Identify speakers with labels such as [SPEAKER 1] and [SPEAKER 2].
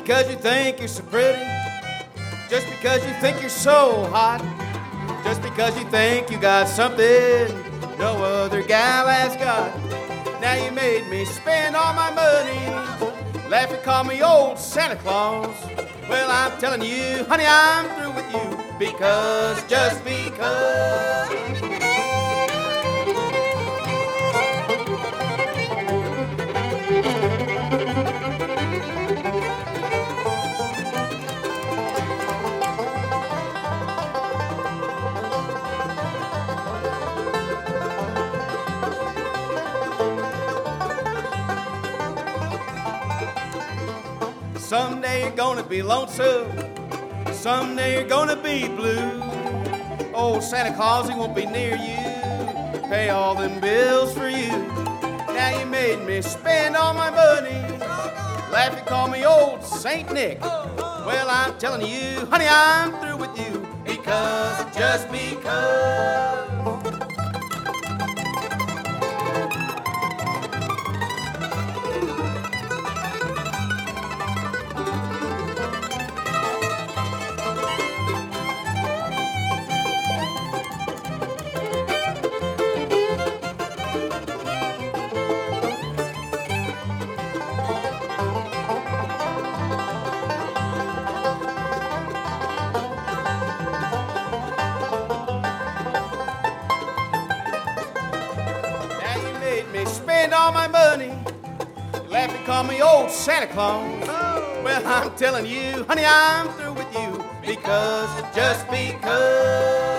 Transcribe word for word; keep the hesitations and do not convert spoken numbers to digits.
[SPEAKER 1] because you think you're so pretty, just because you think you're so hot, just because you think you got something no other gal has got. Now you made me spend all my money, laugh and call me old Santa Claus. Well, I'm telling you, honey, I'm through with you, because, just because. Someday you're gonna be lonesome, someday you're gonna be blue. Old Santa Claus, he won't be near you, pay all them bills for you. Now you made me spend all my money, laugh and call me old Saint Nick. Well, I'm telling you, honey, I'm through with you, because, just because. Spend all my money, laugh and call me old Santa Claus. Well, I'm telling you, honey, I'm through with you, because, just because.